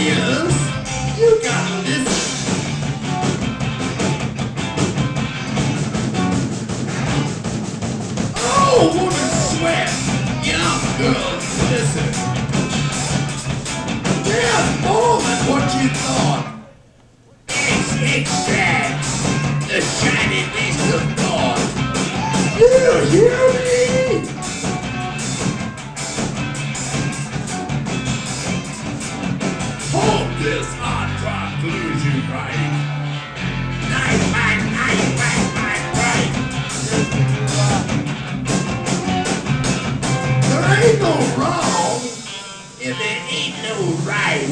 ears. You gotta listen. Oh, woman sweat. Young girls, listen. There's more than what you thought. It's extract, the shiny beast of thought. You hear me? Hold this on conclusion right. Night, right. There ain't no wrong if there ain't no right.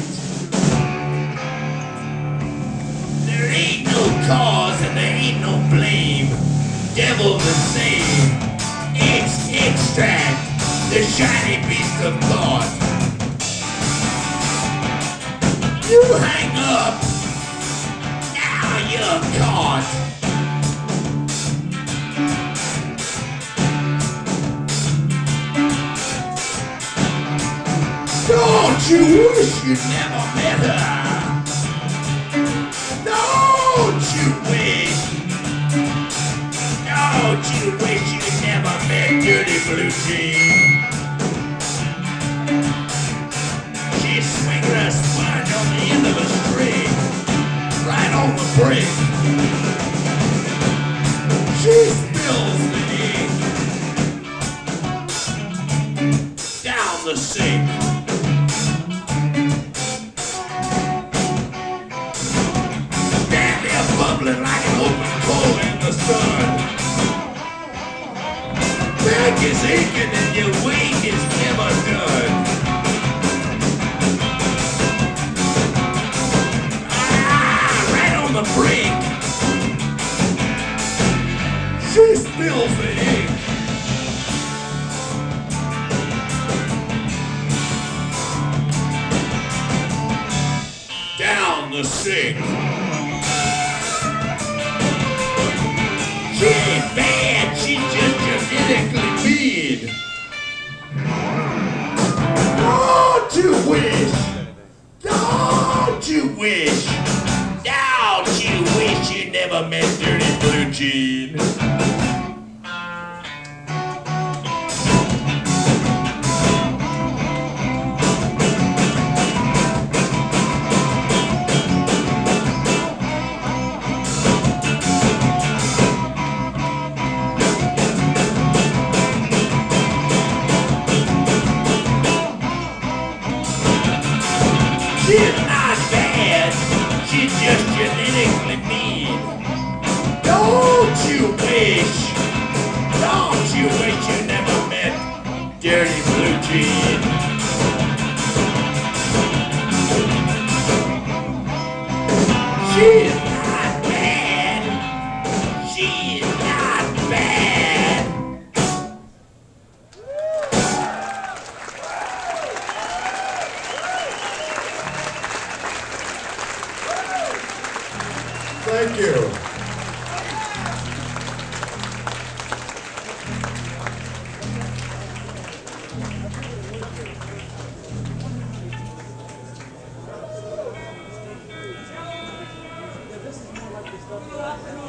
There ain't no cause and there ain't no blame. Devil the same. Extract, the shiny beast of thought. You hang up, now you're caught. Don't you wish you never met her? Don't you wish you never met Dirty Blue Jean? She's swinging her sponge on the end of a string, right on the brink. She spills the ink down the sink. Stand there bubbling like an open coal in the sun. Back is aching and your wake is never done. The brink. She spills the ink. Down the sink. She ain't bad, she's just genetically mean. Don't you wish? Don't you wish? Don't you wish you never met Dirty Blue Jean? She's not bad, she's just genetically mean. Don't you wish you never met Dirty Blue Jean? She's not bad, she's not bad. Thank you. This is more like the stuff.